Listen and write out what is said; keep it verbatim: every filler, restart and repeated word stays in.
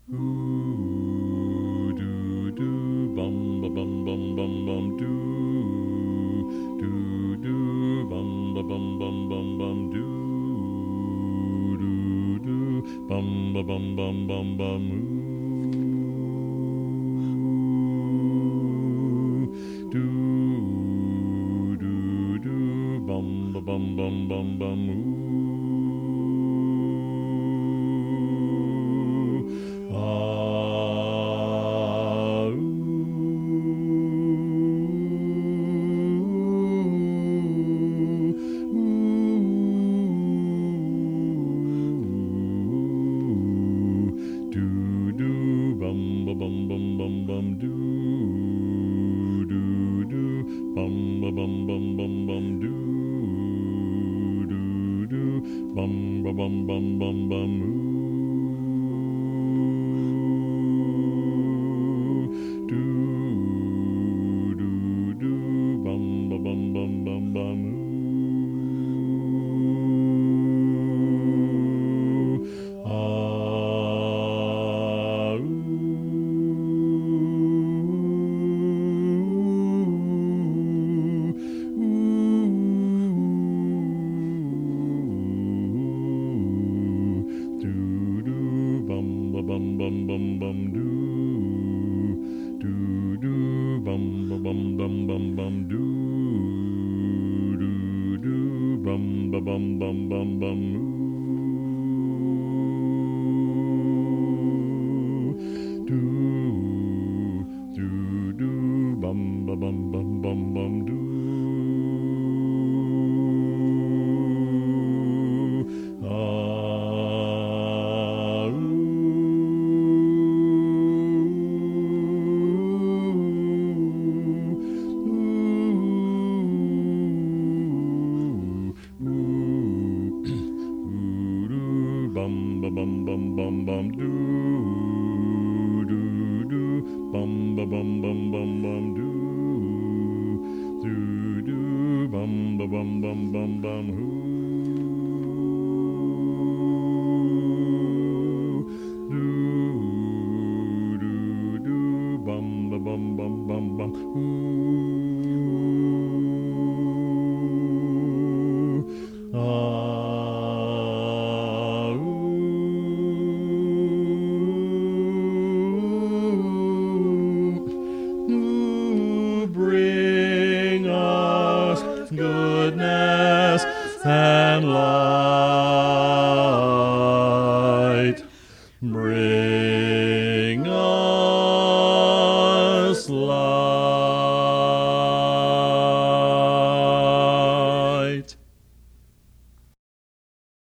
Ooh, do do bum ba bum bum bum bum do do do bum ba bum bum bum bum do do do bum ba bum bum bum bum ooh do do do bum ba bum bum bum bum ooh. Bum ba bum bum bum bum ooh do do do bum ba bum bum bum bum ooh ah ooh bum bum bum bum do do do bum bum bum bum bum bum do do do bum bum bum bum bum bum do do do bum bum bum bum bum bum do bum ba bum bum bum bum do do do bum ba bum bum bum bum do do do bum ba bum bum bum bum who do do do bum ba bum bum bum bum who ah goodness and light. Bring us light.